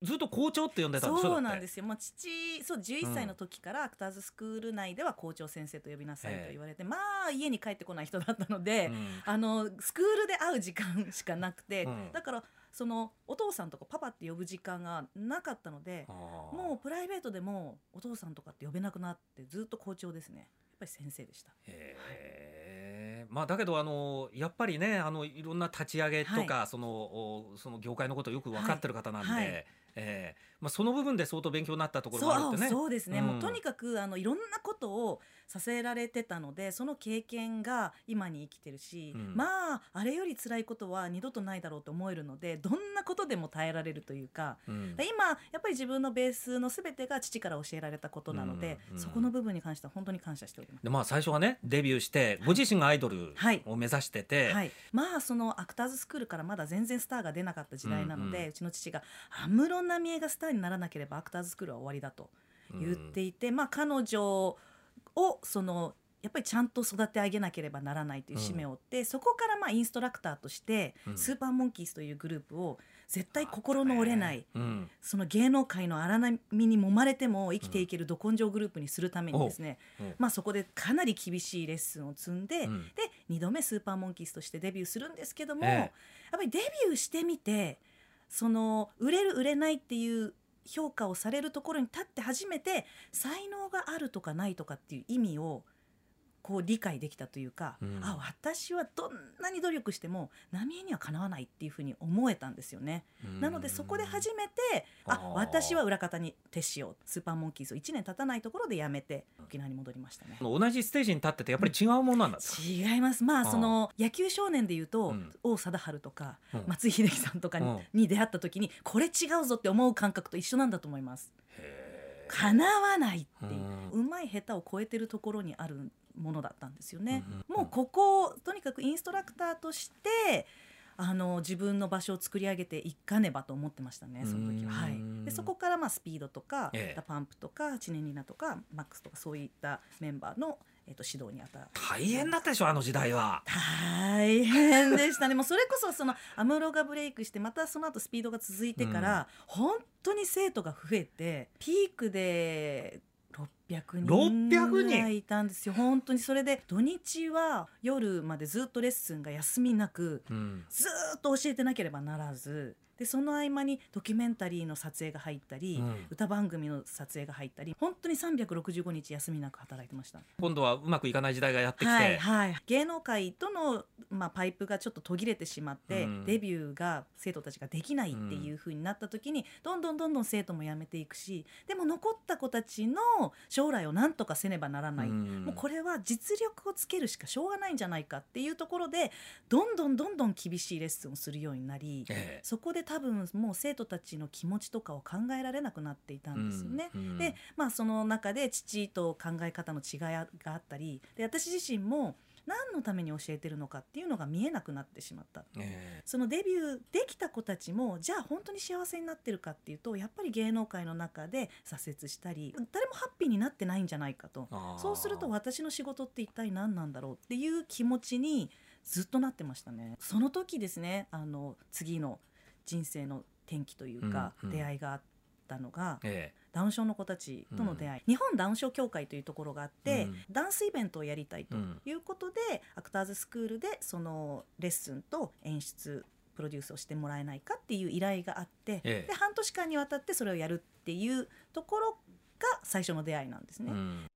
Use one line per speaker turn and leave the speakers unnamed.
ずっと校長って呼んでたんでしょ。
そうなんですよ。もうそう11歳の時からアクターズスクール内では校長先生と呼びなさいと言われて、まあ家に帰ってこない人だったので、スクールで会う時間しかなくて、だからそのお父さんとかパパって呼ぶ時間がなかったので、もうプライベートでもお父さんとかって呼べなくなって、ずっと校長ですね。やっぱり先生でした。
まあ、だけどやっぱりねいろんな立ち上げとか、その業界のことをよく分かってる方なんで、まあ、その部分で相当勉強になったところもあるってね。
そうですね、もうとにかくいろんなことをさせられてたので、その経験が今に生きてるし、まああれより辛いことは二度とないだろうと思えるので、どんなことでも耐えられるというか、今やっぱり自分のベースの全てが父から教えられたことなので、そこの部分に関しては本当に感謝しております。
で、まあ、最初はねデビューしてご自身がアイドルを目指してて、
まあそのアクターズスクールからまだ全然スターが出なかった時代なので、うちの父が安室奈美恵がスターにならなければアクターズスクールは終わりだと言っていて、まあ彼女をやっぱりちゃんと育て上げなければならないという使命を負って、そこからまあインストラクターとしてスーパーモンキーズというグループを絶対心の折れない、その芸能界の荒波に揉まれても生きていけるど根性グループにするためにですね、まあそこでかなり厳しいレッスンを積んで、で2度目スーパーモンキーズとしてデビューするんですけども、やっぱりデビューしてみて、売れる売れないっていう評価をされるところに立って初めて才能があるとかないとかっていう意味をこう理解できたというか、私はどんなに努力しても浪江にはかなわないっていうふうに思えたんですよね。なのでそこで初めて私は裏方に徹しよう、スーパーモンキーズを1年経たないところで辞めて沖縄に戻りましたね。
同じステージに立っててやっぱり違うものなんだった、
違います。まあ野球少年でいうと、王貞治とか、松井秀喜さんとかに出会った時にこれ違うぞって思う感覚と一緒なんだと思います。叶わないっていう、うまい下手を超えてるところにあるものだったんですよね。もうここをとにかくインストラクターとして自分の場所を作り上げていかねばと思ってましたね、その時は。でそこからまあスピードとか、ダパンプとかチネニナとかマックスとかそういったメンバーの指導に
大変だったでしょ、あの時代は。
大変でしたね。もうそれこそ安室がブレイクして、またその後スピードが続いてから、本当に生徒が増えて、ピークで600人ぐらいいたんですよ。本当に。それで土日は夜までずっとレッスンが休みなく、ずっと教えてなければならず、でその合間にドキュメンタリーの撮影が入ったり、歌番組の撮影が入ったり、本当に365日休みなく働いてました。
今度はうまくいかない時代がやってきて、
芸能界との、パイプがちょっと途切れてしまって、デビューが生徒たちができないっていう風になった時に、どんどん生徒も辞めていくし、でも残った子たちの将来を何とかせねばならない、もうこれは実力をつけるしかしょうがないんじゃないかっていうところで、どんどん厳しいレッスンをするようになり、そこで多分もう生徒たちの気持ちとかを考えられなくなっていたんですよね。でその中で父と考え方の違いがあったりで、私自身も何のために教えてるのかっていうのが見えなくなってしまった、そのデビューできた子たちもじゃあ本当に幸せになってるかっていうと、やっぱり芸能界の中で挫折したり、誰もハッピーになってないんじゃないかと。そうすると私の仕事って一体何なんだろうっていう気持ちにずっとなってましたね。その時ですね、次の人生の転機というか、出会いがあったのが、ダウン症の子たちとの出会い、日本ダウン症協会というところがあって、ダンスイベントをやりたいということで、アクターズスクールでそのレッスンと演出プロデュースをしてもらえないかっていう依頼があって、で半年間にわたってそれをやるっていうところが最初の出会いなんですね。